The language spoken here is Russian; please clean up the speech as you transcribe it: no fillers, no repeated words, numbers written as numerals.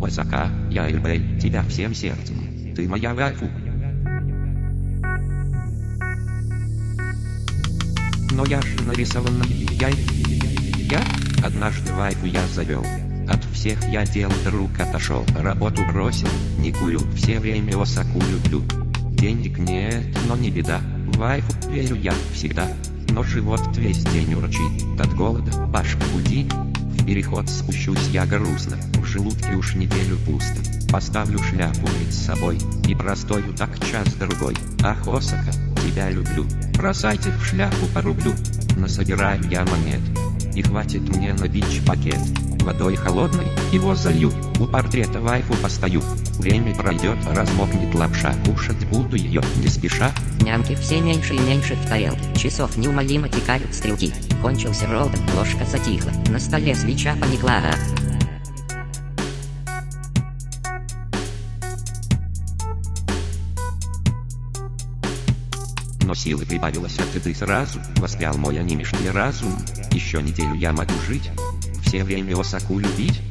высока, я Эльбэй, тебя всем сердцем, ты моя вайфу. Но я же нарисованный, я однажды вайфу я завел. От всех я дел друг отошел, работу бросил, не курю, все время осаку люблю. Денег нет, но не беда, в вайфу верю я всегда. Но живот весь день урчит, от голода башка гудит. В переход спущусь я грустно, в желудке уж неделю пусто. Поставлю шляпу перед собой и простою так час-другой. Ах, Осака, тебя люблю, бросайте в шляпу по рублю. Насобираю я монет, и хватит мне на бич-пакет. Водой холодной его залью, у портрета вайфу постою. Время пройдет, размокнет лапша, кушать буду ее не спеша. Нямки все меньше и меньше в тарелке, часов неумолимо текают стрелки. Кончился ровен, ложка затихла, на столе свеча поникла. Но силы прибавилось от еды сразу, воспрял мой анимешный разум. Еще неделю я могу жить, все время осаку любить.